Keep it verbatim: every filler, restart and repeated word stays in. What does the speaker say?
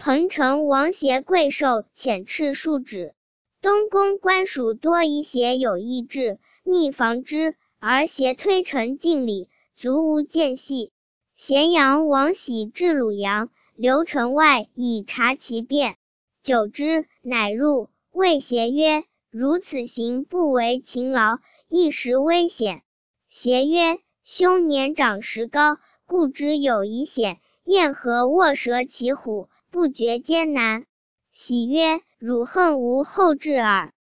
彭城王协贵受遣敕数指，东宫官属多疑协有异志，密防之，而协推陈敬礼，足无间隙。咸阳王喜至鲁阳，留城外以察其变。久之，乃入，谓协曰：如此行不为勤劳，一时危险。协曰：兄年长识高，故知有疑险，燕何握蛇骑虎，不觉艰难。喜曰：汝恨无后志耳。